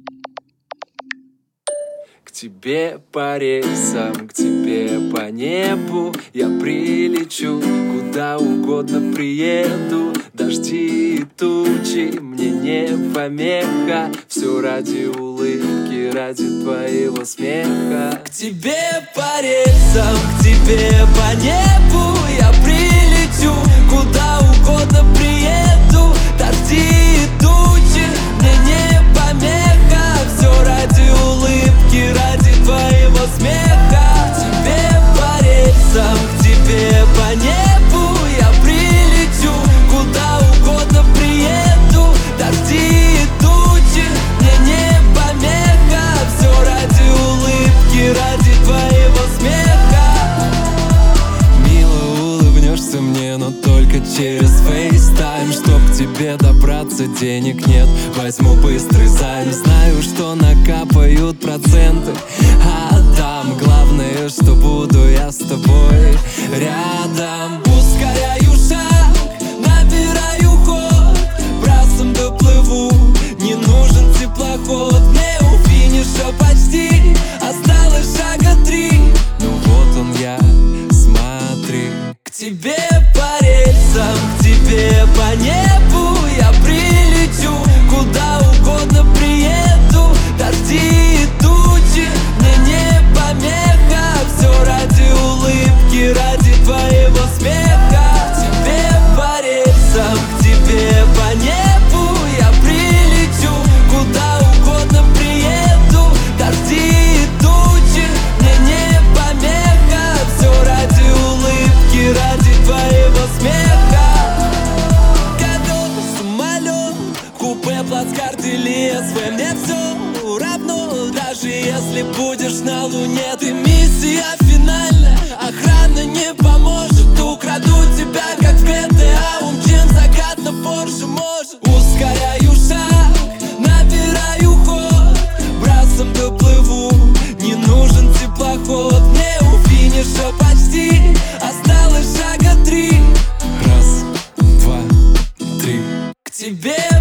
К тебе по рельсам, к тебе по небу я прилечу, куда угодно приеду. Дожди и тучи мне не помеха, все ради улыбки, ради твоего смеха. К тебе по рельсам, к тебе по небу я прилечу, куда угодно приеду. Дожди и тучи мне не помеха, все ради улыбки, ради твоего смеха. К тебе по рельсам, к тебе по небу я прилечу, куда угодно приеду. Дожди и тучи мне не помеха, все ради улыбки, ради твоего смеха. Мило улыбнешься мне, но только через FaceTime. Чтоб к тебе добраться, денег нет, возьму быстрый займ. Знаю, что накапают проценты, а там главное, что буду я с тобой рядом. Ускоряю шаг, набираю ход, брасом доплыву, не нужен теплоход. Мне у финиша почти осталось шага 3. Ну вот он я, смотри. К тебе по рельсам, к тебе по небу я прилечу, куда угодно приеду. Дожди и тучи мне не помеха, все ради улыбки, ради твоего смеха. К тебе по рельсам, к тебе по небу я прилечу, куда угодно приеду. Дожди и тучи мне не помеха, все ради улыбки, ради твоего смеха. Готов самолет, купе, плацкарт или СВ, мне все равно. Даже если будешь на луне, ты миссия финальная, охрана не поможет. Украду тебя, как в GTA, умчим закат на Порше, может. Ускоряю шаг, набираю ход, брасом доплыву, не нужен теплоход. Мне у финиша почти осталось шага 3. Раз, два, три. К тебе